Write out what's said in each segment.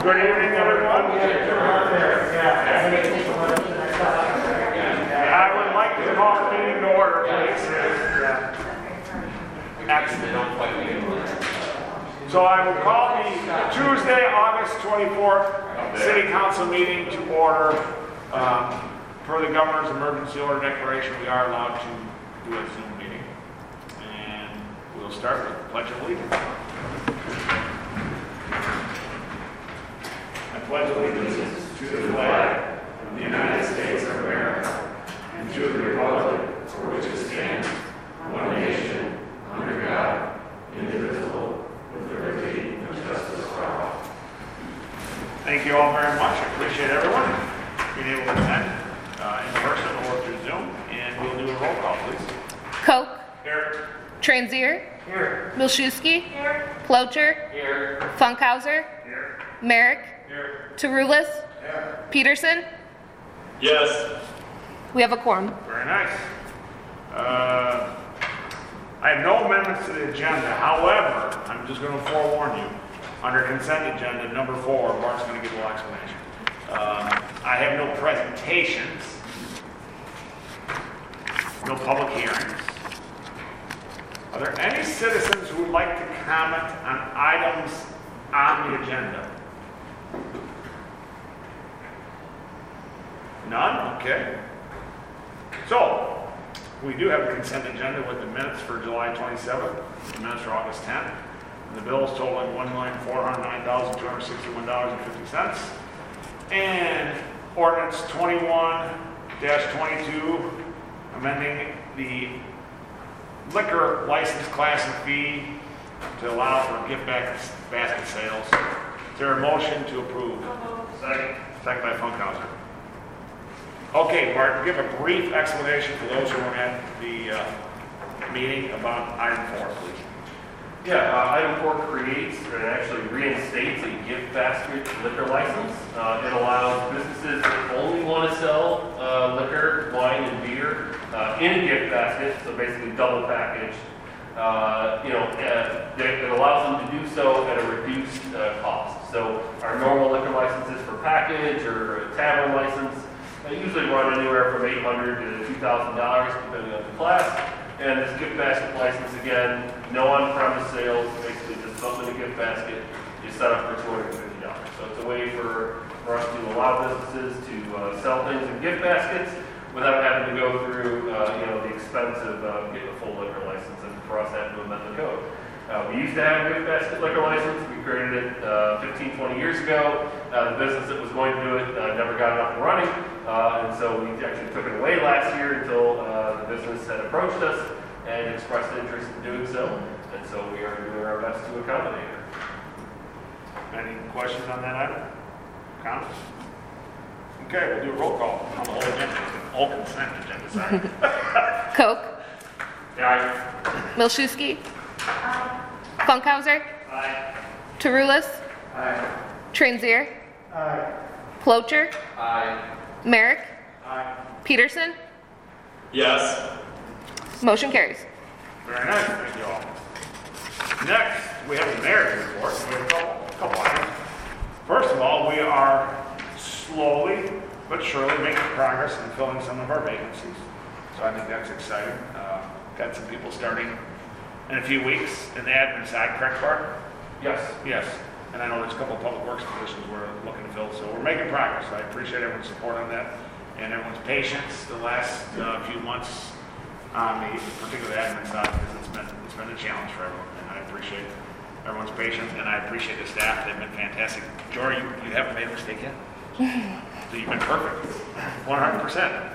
Good evening, everyone. I would like to call the meeting to order, please. Excellent. So I will call the Tuesday, August 24th City Council meeting to order. Per the Governor's Emergency Order Declaration, we are allowed to do a Zoom meeting. And we'll start with the Pledge of Allegiance. I pledge allegiance to the flag of the United States of America and to the republic for which it stands, one nation, under God, indivisible, with liberty and justice for all. Thank you all very much. I appreciate everyone being able to attend in person or through Zoom. And we'll do a roll call, please. Koch. Here. Transier. Here. Milszewski. Here. Plocher. Here. Funkhauser. Here. Merrick. Here. Tarulis. Here. Peterson. Yes. We have a quorum. Very nice. I have no amendments to the agenda. However, I'm just going to forewarn you. Under consent agenda, number 4, Mark's going to give a little explanation. I have no presentations, no public hearings. Are there any citizens who would like to comment on items on the agenda? None? Okay. So, we do have a consent agenda with the minutes for July 27th, the minutes for August 10th, and the bills totaling $1,409,261.50, and ordinance 21-22, amending the liquor license class and fee to allow for gift basket sales. Is there a motion to approve? Second. Second by Funkhauser. Okay, Martin, give a brief explanation for those who were at the meeting about item 4, please. Yeah, item 4 creates and actually reinstates a gift basket liquor license. It allows businesses that only want to sell liquor, wine, and beer in a gift basket, so basically double package. It allows them to do so at a reduced cost. So our normal liquor licenses for package or a tavern license usually run anywhere from $800 to $2,000 depending on the class. And this gift basket license, again, no on-premise sales, basically just something in a gift basket. You set up for $250. So it's a way for us to allow businesses to sell things in gift baskets without having to go through the expense of getting a full liquor license and for us having to amend the code. We used to have a gift basket liquor license. We created it 15, 20 years ago. The business that was going to do it never got it up and running. And so we actually took it away last year until the business had approached us and expressed interest in doing so. And so we are doing our best to accommodate it. Any questions on that item? Comments? Okay, we'll do a roll call on the whole agenda. Whole consent agenda, sorry. Koch. Aye. Milszewski. Funkhauser. Aye. Tarulis. Aye. Transier. Aye. Plocher. Aye. Merrick. Aye. Peterson. Yes. Motion carries. Very nice, thank you all. Next, we have the mayor's report. We have a couple items. First of all, we are slowly but surely making progress in filling some of our vacancies. So I think that's exciting. Got some people starting in a few weeks in the admin side, correct, Bart? Yes. Yes. And I know there's a couple of public works positions we're looking to fill, so we're making progress. I appreciate everyone's support on that and everyone's patience the last few months on the particular admin side, because it's been a challenge for everyone, and I appreciate everyone's patience, and I appreciate the staff. They've been fantastic. Jory, you haven't made a mistake yet? So you've been perfect, 100%.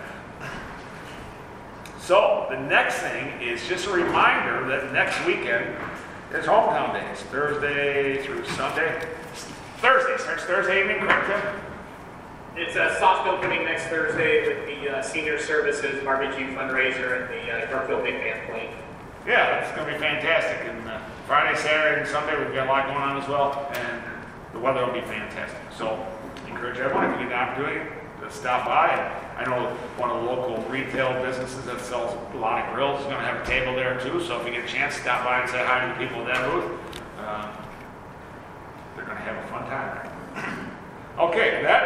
So the next thing is just a reminder that next weekend is Hometown Days, Thursday through Sunday. Thursday, starts Thursday evening, correct, Tim? It's a soft opening next Thursday with the Senior Services Barbecue Fundraiser and the Yorkville Big Band playing. Yeah, it's going to be fantastic. And Friday, Saturday, and Sunday, we've got a lot going on as well. And the weather will be fantastic. So encourage everyone, if you get an opportunity, to stop by. And I know one of the local retail businesses that sells a lot of grills is going to have a table there too. So if you get a chance, stop by and say hi to the people at that booth. They're going to have a fun time there.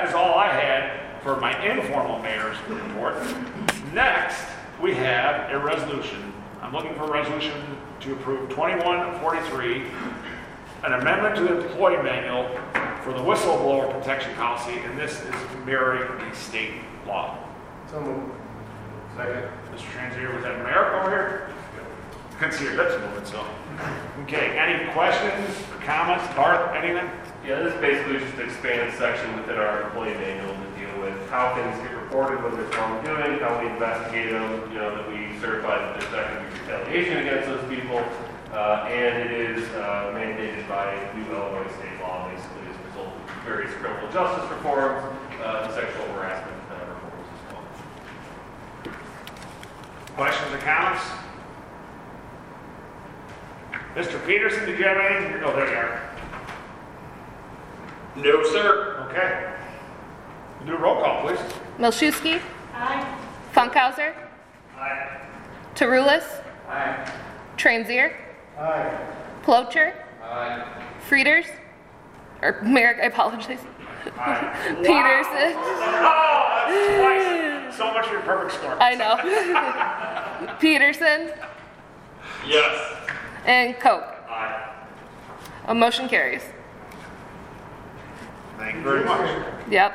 that is all I had for my informal mayor's report. Next, we have a resolution. I'm looking for a resolution to approve 2143, an amendment to the employee manual for the whistleblower protection policy, and this is mirroring the state law. So moved. Second. Mr. Transier, was that Merrick over here? Couldn't see your lips moving, so. Okay, any questions or comments? Bart, anything? Yeah, this basically just expands section within our employee manual to deal with how things get reported when there's wrongdoing, how we investigate them, that we certify that there's not going to be retaliation against those people, and it is mandated by new Illinois state law, basically as a result of various criminal justice reforms and sexual harassment reforms as well. Questions or comments? Mr. Peterson, did you have anything? Oh, there you are. No, sir. Okay. Do a roll call, please. Milszewski. Aye. Funkhauser. Aye. Tarulis. Aye. Transier. Aye. Clocher. Aye. Frieders. Or Merrick, I apologize. Aye. Peterson. Oh, that's twice. So much for your perfect score. I know. Peterson. Yes. And Koch. Aye. A motion carries. Thank you very much. Yep.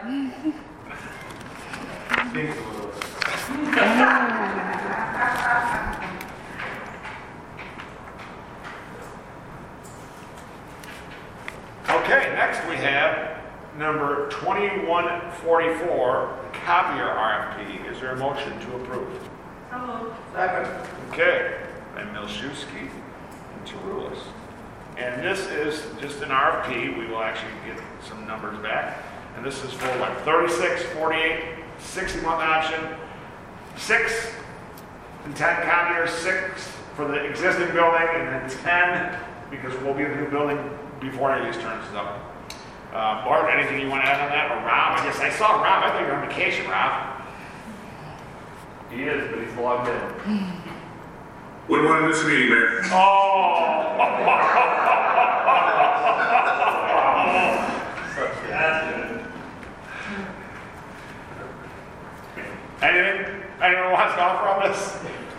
Okay, next we have number 2144, copier RFP. Is there a motion to approve? So moved. Second. Okay, by Milszewski and Tarulis. And this is just an RFP. We will actually get some numbers back. And this is for what, 36, 48, 60-month option, 6 and 10 copiers, 6 for the existing building, and then 10 because we'll be in the new building before any of these turns is up. Bart, anything you want to add on that? Or Rob? I guess I saw Rob. I think you're on vacation, Rob. He is, but he's logged in. Wouldn't want to miss a meeting, Mayor. Anything? Anyone wants to offer on this?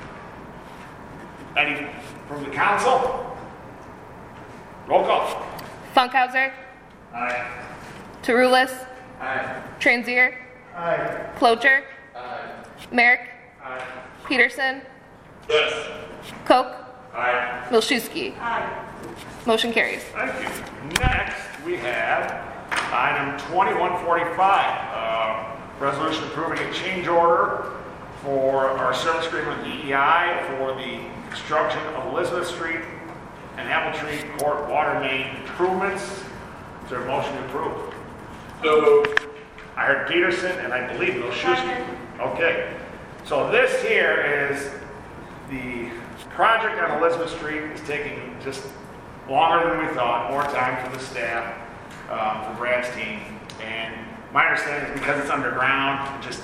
Any from the council? Roll call. Funkhauser. Aye. Tarulis. Aye. Transier. Aye. Clocher. Aye. Merrick. Aye. Peterson. Yes. Koch. Aye. Milszewski. Aye. Motion carries. Thank you. Next, we have item 2145, resolution approving a change order for our service agreement with EEI for the construction of Elizabeth Street and Apple Tree Court water main improvements. Is there a motion to approve? So moved. I heard Peterson and I believe Milszewski. Second. Okay, so this here is the project on Elizabeth Street is taking just longer than we thought, more time for the staff, for Brad's team. And my understanding is because it's underground, it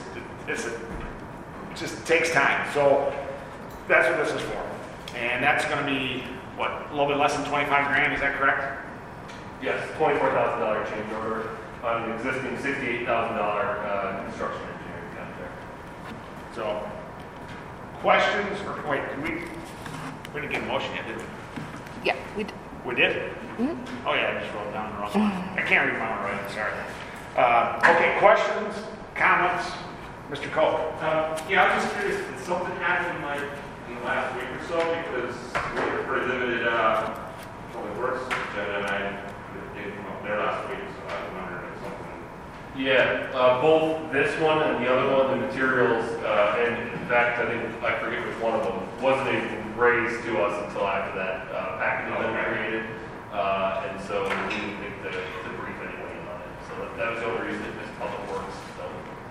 just takes time. So that's what this is for. And that's going to be, what, a little bit less than 25 grand, is that correct? Yes, $24,000 change order on an existing $68,000 construction engineering contract. So, questions, or wait, we didn't get a motion yet, did we? Yeah, we did. We did? Oh yeah, I just wrote down the wrong one. I can't read my own writing, sorry. Okay, questions, comments? Mr. Cole? Yeah, I'm just curious, did something happen like in the last week or so? Because we were pretty limited, public works, and I didn't come up there last week, so I was wondering if something. Yeah, both this one and the other one, the materials, and in fact, I forget which one of them, wasn't even raised to us until after that package had been created. And so we didn't think to brief anyone on it. So that was the only reason it missed public works. So.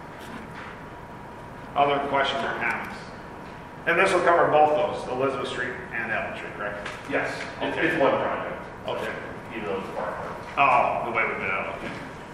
Other questions or comments? And this will cover both those, Elizabeth Street and Apple Tree, correct? Yes, Okay. it's one project. Okay. Even though it's part. Oh, the way we did it, okay.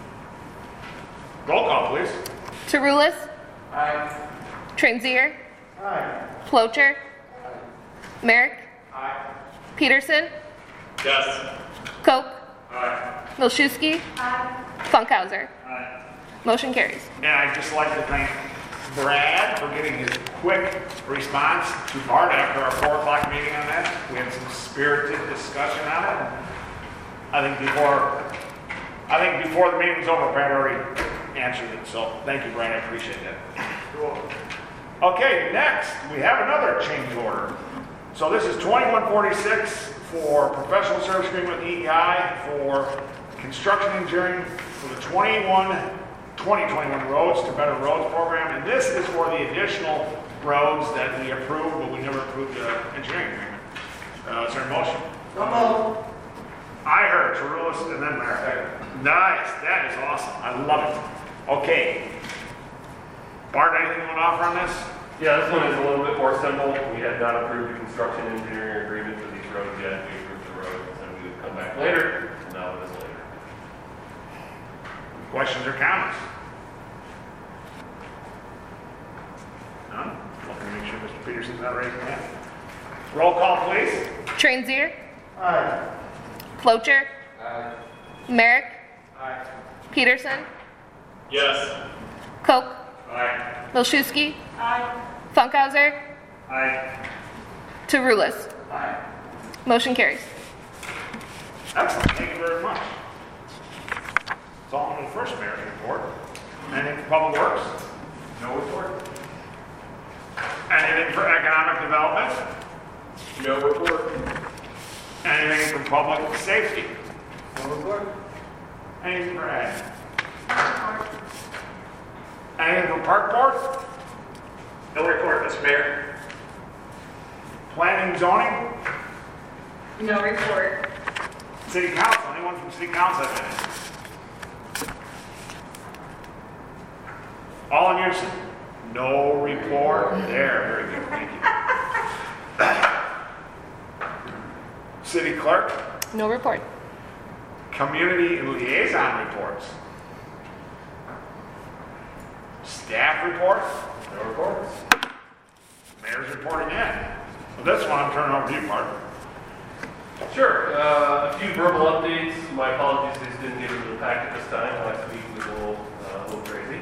Roll call, please. Tarulis. Aye. Transier. Aye. Clocher. Merrick. Aye. Peterson. Yes. Koch. Aye. Milszewski. Aye. Funkhauser. Aye. Motion carries. And I'd just like to thank Brad for getting his quick response to Bart after our 4 o'clock meeting on that. We had some spirited discussion on it. I think before the meeting was over, Brad already answered it. So thank you, Brad. I appreciate that. Okay, next we have another change order. So this is 2146 for professional service agreement with EEI for construction engineering for the 2021 Roads to Better Roads program. And this is for the additional roads that we approved, but we never approved the engineering agreement. Is there a motion? I heard Tarulis and then Merrick. Nice, that is awesome. I love it. Okay. Bart, anything you want to offer on this? Yeah, this one is a little bit more simple. We had not approved the construction engineering agreement for these roads yet. We approved the roads, and we would come back later. Now it is later. Questions or comments? None? Looking to make sure Mr. Peterson's not raising his hand. Roll call, please. Transier, Aye. Flocher, Aye. Merrick, Aye. Peterson, Yes. Koch, Aye. Milszewski, Funkhauser, Aye. Tarulis. Aye. Motion carries. Excellent, thank you very much. It's all in the first mayor's report. Anything for Public Works? No report. Anything for Economic Development? No report. Anything for Public Safety? No report. Anything for Ag? Anything for Park Board? No report, Mr. Mayor. Planning and Zoning? No report. City Council? Anyone from City Council have anything? All in unison? No report? There, very good, thank you. City Clerk? No report. Community and Liaison Reports? Staff reports? No reports. Mayor's reporting in. Well, this one I'm turning over to you, Mark. Sure. A few verbal updates. My apologies, these didn't get into the packet this time. Last week was a little crazy.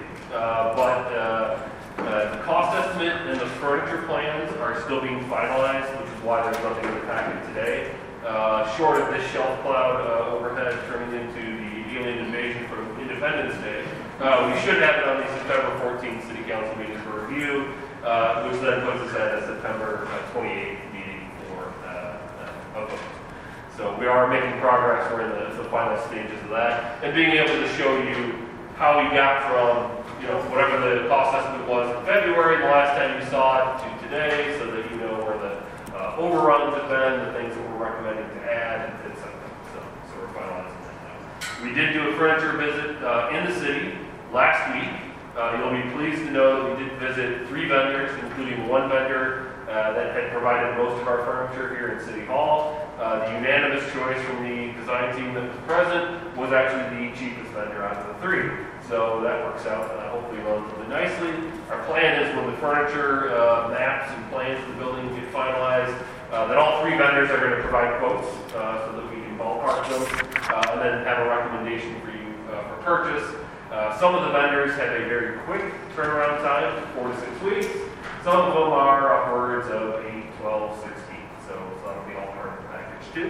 The cost estimate and the furniture plans are still being finalized, which is why there's nothing in the packet today. Short of this shelf cloud overhead turning into the alien invasion from Independence Day, we should have it on the September 14th City Council meeting for review, which then puts us at a September 28th meeting for a vote. So we are making progress. We're in the final stages of that, and being able to show you how we got from whatever the cost estimate was in February, the last time you saw it, to today, so that you know where the overruns have been, the things that we're recommending to add, etc. So we're finalizing that now. We did do a furniture visit in the city last week. You'll be pleased to know that we did visit 3 vendors, including one vendor that had provided most of our furniture here in City Hall. The unanimous choice from the design team that was present was actually the cheapest vendor out of the 3. So that works out hopefully relatively nicely. Our plan is when the furniture maps and plans for the building get finalized, that all 3 vendors are going to provide quotes so that we can ballpark them and then have a recommendation for you for purchase. Some of the vendors have a very quick turnaround time, 4 to 6 weeks. Some of them are upwards of 8, 12, 16. So that'll be all part of the package too.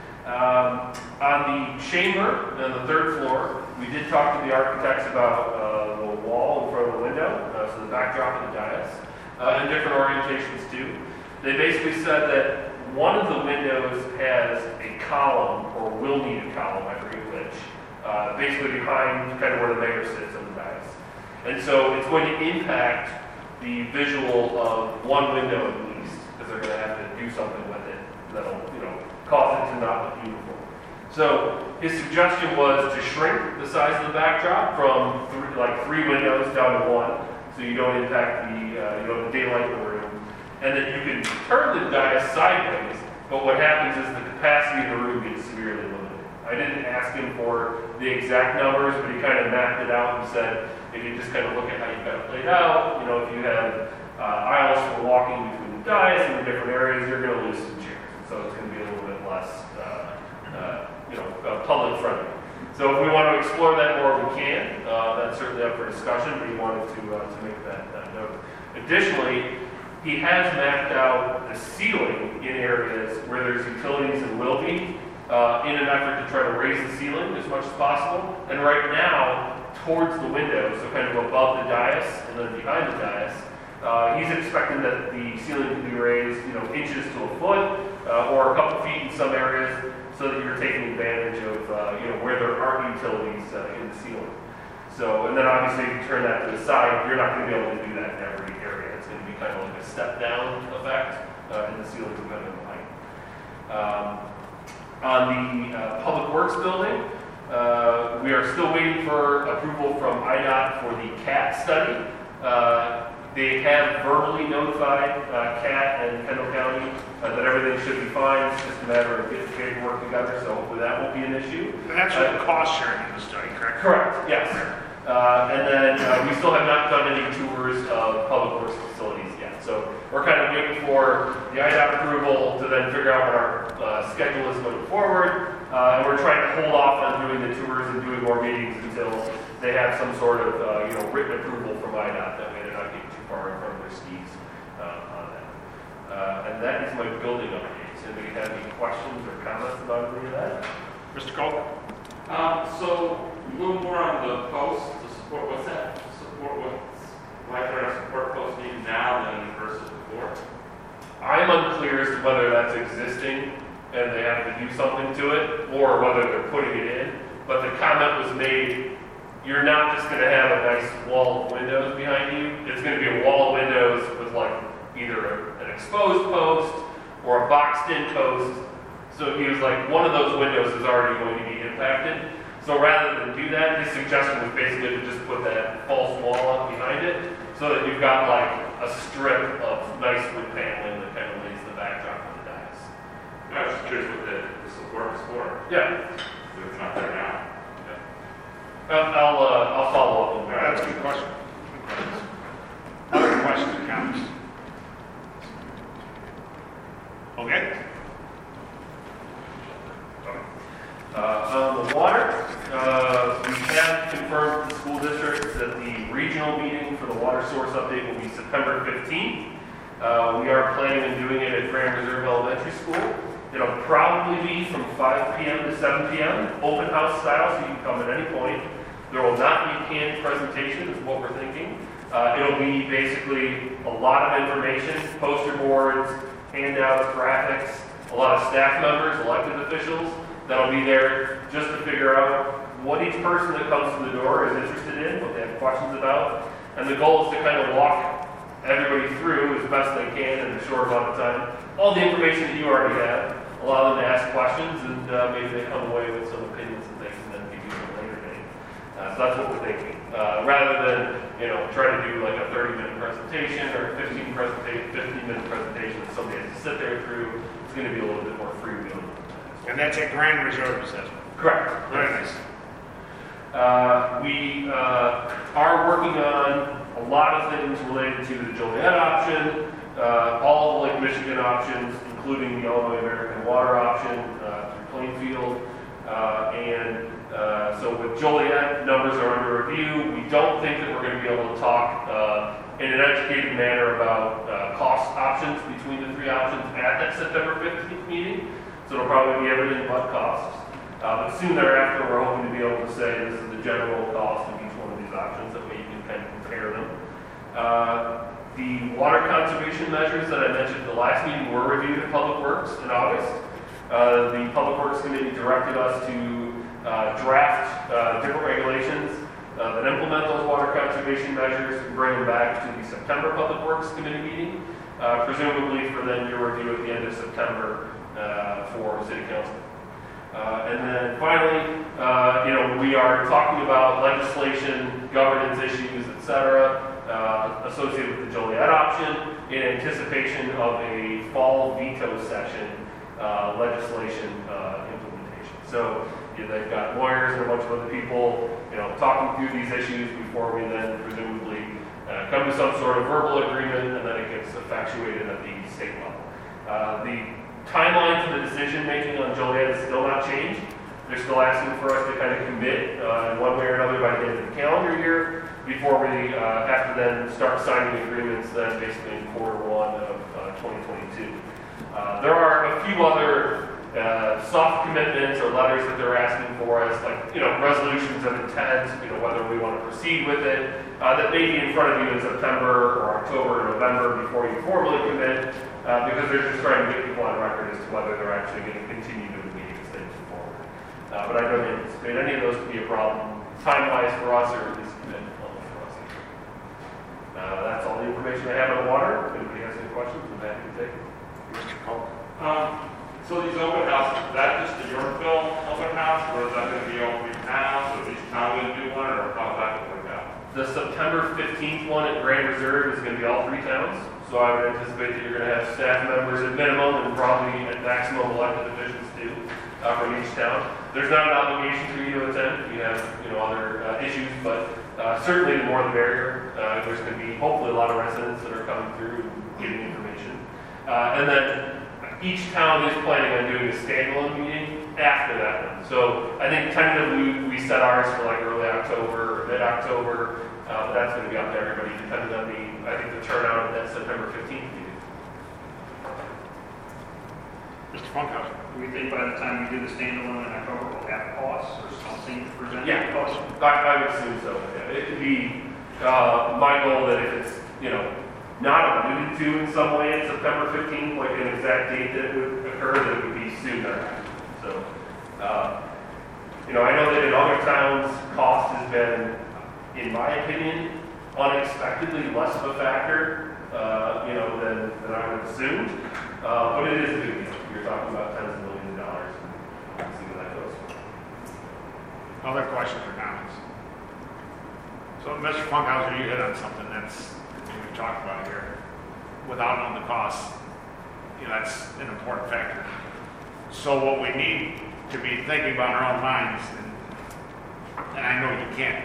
On the chamber, on the 3rd floor, we did talk to the architects about the wall in front of the window, so the backdrop of the dais, and different orientations too. They basically said that one of the windows has a column, or will need a column, I forget which, basically behind kind of where the mayor sits on the dais. And so it's going to impact the visual of one window at least, because they're going to have to do something with it that'll, cause it to not look uniform. So his suggestion was to shrink the size of the backdrop from 3 windows down to 1, so you don't impact the the daylight in the room, and that you can turn the dais sideways. But what happens is the capacity of the room gets severely limited. I didn't ask him for the exact numbers, but he kind of mapped it out and said, if you just kind of look at how you've got it laid out, if you have aisles for walking between the dais and the different areas, you're going to lose some chairs. So it's going to be a little bit less, public friendly. So if we want to explore that more, we can. That's certainly up for discussion, but he wanted to make that note. Additionally, he has mapped out the ceiling in areas where there's utilities and will be, in an effort to try to raise the ceiling as much as possible. And right now, towards the window, so kind of above the dais and then behind the dais, he's expecting that the ceiling can be raised, inches to a foot or a couple feet in some areas, so that you're taking advantage of where there aren't utilities in the ceiling. So, and then obviously if you turn that to the side, you're not going to be able to do that in every area. It's going to be kind of like a step down effect in the ceiling depending on the height. On the Public Works building, we are still waiting for approval from IDOT for the CAT study. They have verbally notified CAT and Kendall County that everything should be fine. It's just a matter of getting the paperwork together, so hopefully that won't be an issue. And that's for the cost sharing in the study, correct? Correct, yes. And then we still have not done any tours of Public Works facilities yet. So we're kind of waiting for the IDOT approval to then figure out what our schedule is going forward. And we're trying to hold off on doing the tours and doing more meetings until they have some sort of written approval from IDOT. That way they're not getting too far in front of their skis on that. And that is my building updates. Anybody have any questions or comments about any of that? Mr. Cole? So a little more on the post to support, what's that? Support why are support posts needed now than versus before? I'm unclear as to whether that's existing and they have to do something to it, or whether they're putting it in. But the comment was made, you're not just going to have a nice wall of windows behind you. It's going to be a wall of windows with like either an exposed post or a boxed-in post. So he was like, one of those windows is already going to be impacted. So rather than do that, his suggestion was basically to just put that false wall up behind it, so that you've got like a strip of nice wood paneling that kind of lays the backdrop of the dais. I was just curious what the support was for. Yeah. If it's not there now. I'll follow up on that. That's a good question. Other questions or comments? Okay. On the water, we have confirmed with the school district that the regional meeting for the water source update will be September 15th. We are planning on doing it at Grand Reserve Elementary School. It'll probably be from 5 p.m. to 7 p.m., open house style, so you can come at any point. There will not be a canned presentation, is what we're thinking. It'll be basically a lot of information, poster boards, handouts, graphics, a lot of staff members, elected officials that'll be there just to figure out what each person that comes to the door is interested in, what they have questions about. And the goal is to kind of walk everybody through as best they can in a short amount of time. All the information that you already have, allow them to ask questions, and maybe they come away with some opinions that they can then give you at a later date. So that's what we're thinking. Rather than, try to do like a 30-minute presentation or a 15-minute presentation that somebody has to sit there through, it's going to be a little bit more freewheeling. And that's at Grand Reserve, you said? Correct. Very nice. We are working on a lot of things related to the Joliet option, all of the Lake Michigan options, including the Illinois American Water option through Plainfield. So with Joliet, numbers are under review. We don't think that we're going to be able to talk in an educated manner about cost options between the three options at that September 15th meeting. So it'll probably be everything but costs. But soon thereafter, we're hoping to be able to say this is the general cost of each one of these options. That way you can kind of compare them. The water conservation measures that I mentioned at the last meeting were reviewed at Public Works in August. The Public Works Committee directed us to draft different regulations that implement those water conservation measures and bring them back to the September Public Works Committee meeting, presumably for then your review at the end of September for City Council. And then finally, we are talking about legislation, governance issues, etc., associated with the Joliet option in anticipation of a fall veto session legislation implementation. So they've got lawyers and a bunch of other people, talking through these issues before we then presumably come to some sort of verbal agreement, and then it gets effectuated at the state level. The timeline for the decision making on Joliet is still not changed. They're still asking for us to kind of commit in one way or another by the end of the calendar year before we have to then start signing agreements then basically in Q1 of 2022. There are a few other soft commitments or letters that they're asking for us, like, resolutions of intent, whether we want to proceed with it, that may be in front of you in September or October or November before you formally commit, because they're just trying to get people on record as to whether they're actually going to continue to engage as they move forward. But I don't anticipate any of those to be a problem time-wise for us, or at least commitment level for us. That's all the information I have on water. If anybody has any questions, I'm happy to take them. Mr. Polk? So these open houses, is that just the Yorkville open house, or is that going to be all 3 towns, or is each town going to do one, or how's that going to work out? The September 15th one at Grand Reserve is going to be all 3 towns. So I would anticipate that you're going to have staff members at minimum and probably at maximum elected officials too from each town. There's not an obligation for you to attend if you have other issues, but certainly the more the merrier. There's going to be hopefully a lot of residents that are coming through and getting information. And then each town is planning on doing a standalone meeting after that one. So I think tentatively we set ours for like early October or mid-October, but that's going to be up to everybody depending on the turnout of that September 15th meeting. Mr. Funkhauser? Do we think by the time we do the standalone in October, we'll have costs or something presented? Yeah, Costs? I would assume so. Yeah. It could be my goal that if it's not alluded to in some way in September 15th, like an exact date that it would occur, that it would be sooner. So, I know that in other towns, cost has been, in my opinion, unexpectedly less of a factor, than I would assume. But it is a big deal. You're talking about tens of millions of dollars. And we'll see where that goes. Other questions or comments? So, Mr. Funkhauser, you hit on something that's we've talked about here. Without knowing the costs, that's an important factor. So what we need to be thinking about in our own minds, and I know you can't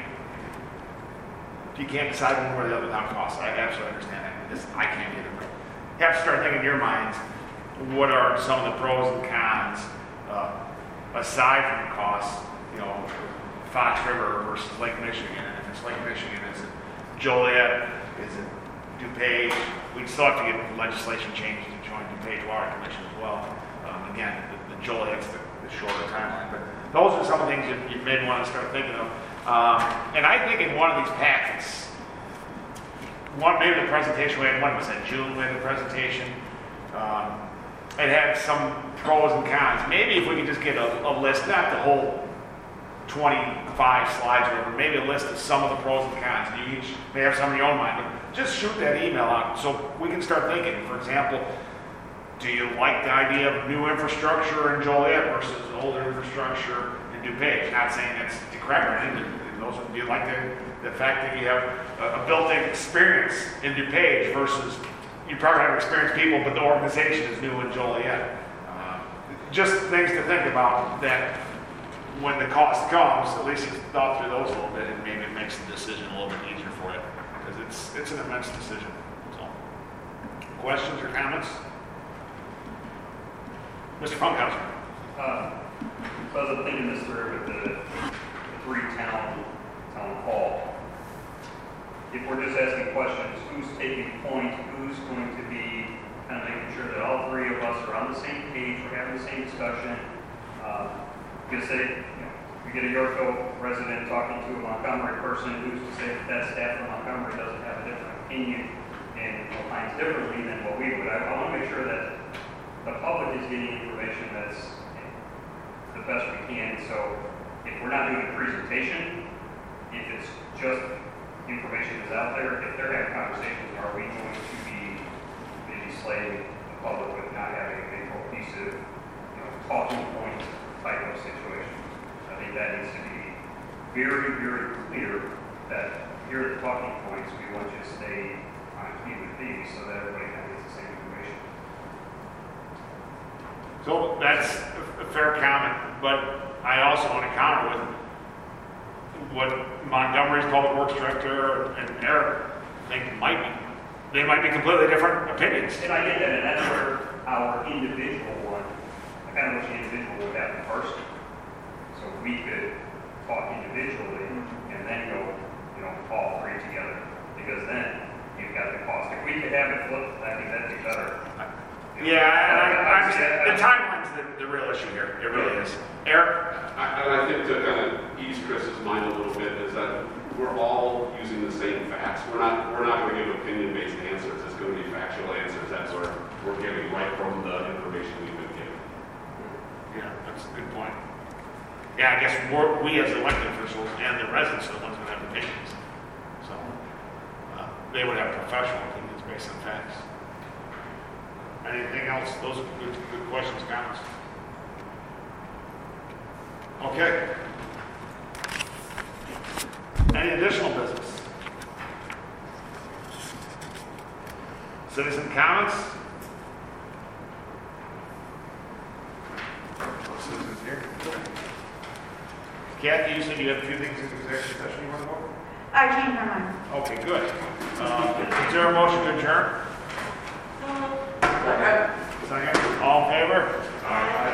decide one way or the other without costs. I absolutely understand that. I can't either. But you have to start thinking in your minds, what are some of the pros and cons aside from the costs? Fox River versus Lake Michigan. And if it's Lake Michigan, is it Joliet? Is it DuPage? We'd still have to get legislation changes to join DuPage Water Commission as well. Again, the Joliet's the shorter timeline. But those are some of the things that you may want to start thinking of. And I think in one of these packets, maybe the presentation we had, when was that, June, we had the presentation. It had some pros and cons. Maybe if we could just get a list, not the whole 25 slides or whatever, maybe a list of some of the pros and cons. You each may have some in your own mind, but just shoot that email out so we can start thinking. For example, do you like the idea of new infrastructure in Joliet versus older infrastructure in DuPage? Not saying that's decrepit. Do you like the fact that you have a built-in experience in DuPage versus you probably have experienced people, but the organization is new in Joliet? Just things to think about that when the cost comes, at least you've thought through those a little bit, and maybe it makes the decision a little bit easier for you, because it's an immense decision. So, questions or comments? Mr. Funkhauser. So I was thinking this through with the 3-town hall. If we're just asking questions, who's taking point, who's going to be kind of making sure that all 3 of us are on the same page, we're having the same discussion. Because say, you get a Yorkville resident talking to a Montgomery person, who's to say that staff from Montgomery doesn't have a different opinion and opines differently than what we would. I want to make sure that the public is getting information that's the best we can. So if we're not doing a presentation, if it's just information that's out there, if they're having conversations, are we going to be maybe slaying the public with not having a cohesive, talking point type of situation? I think that needs to be very, very clear that here are the talking points. We want you to stay on key with these so that everybody kind of gets the same information. So that's a fair comment, but I also want to counter with what Montgomery's Public Works Director and Eric think might be. They might be completely different opinions. And I get that, and that's where our individual one, I kind of wish the individual would happen first. So if we could talk individually and then go, all three together, because then you've got the cost. If we could have it flipped, I think that'd be better. Yeah, and I understand. The timeline's the real issue here. It really is. Eric? I think to kind of ease Chris's mind a little bit is that we're all using the same facts. We're not going to give opinion-based answers. It's going to be factual answers that we're giving right from the information we've been given. Yeah, that's a good point. Yeah, I guess we as elected officials and the residents are the ones that have opinions. So they would have professional opinions based on facts. Anything else? Those are good questions, comments. Okay. Any additional business? Citizen comments? No citizens here. Kathy, you said you had a few things in executive session you want to go over? I changed my mind. Okay, good. Is there a motion to adjourn? Second. All in favor? Aye.